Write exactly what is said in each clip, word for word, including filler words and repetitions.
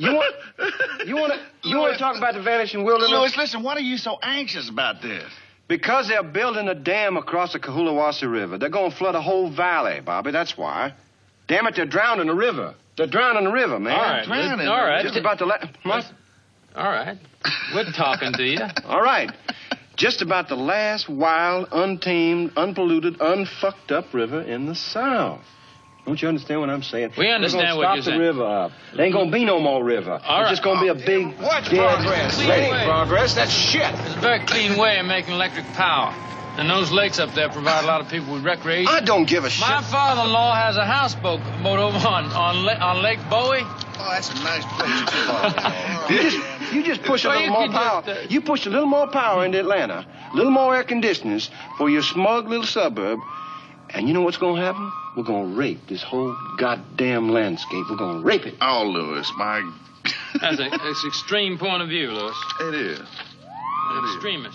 You want you want to you want to talk about the vanishing wilderness? Louis, listen, what are you so anxious about this? Because they're building a dam across the Cohulawasi River. They're going to flood a whole valley, Bobby. That's why. Damn it, they're drowning the river. They're drowning the river, man. All right, drowning. all right. Just about to let. What? All right. We're talking to you. All right. Just about the last wild, untamed, unpolluted, unfucked up river in the South. Don't you understand what I'm saying? We understand what you're saying. saying. Stop the river up. There ain't gonna be no more river. All right. It's just gonna be a big, What's dead progress? Clean That ain't way. progress. That's shit. It's a very clean way of making electric power. And those lakes up there provide a lot of people with recreation. I don't give a shit. My father-in-law has a houseboat boat over on, on, La- on Lake Bowie. Oh, that's a nice place, too. You just, you just push a Well, little you more could power. just, uh, You push a little more power into Atlanta, a little more air conditioners for your smug little suburb, and you know what's going to happen? We're going to rape this whole goddamn landscape. We're going to rape it. Oh, Louis, my... That's an extreme point of view, Louis. It is. An extremist.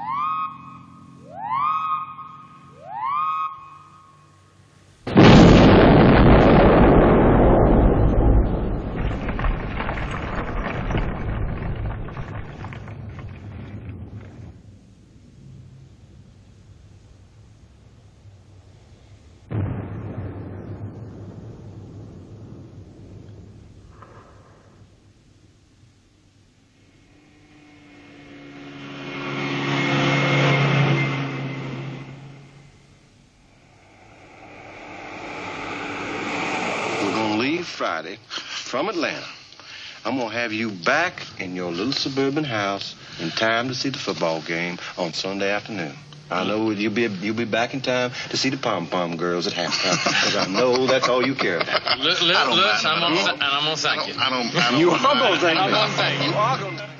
Friday from Atlanta. I'm going to have you back in your little suburban house in time to see the football game on Sunday afternoon. I know you'll be you'll be back in time to see the pom-pom girls at halftime, because I know that's all you care about. Look, look, look, I'm gonna, and I'm going to thank you. I don't, I don't, You are going to thank I'm me. going to thank you. You are going to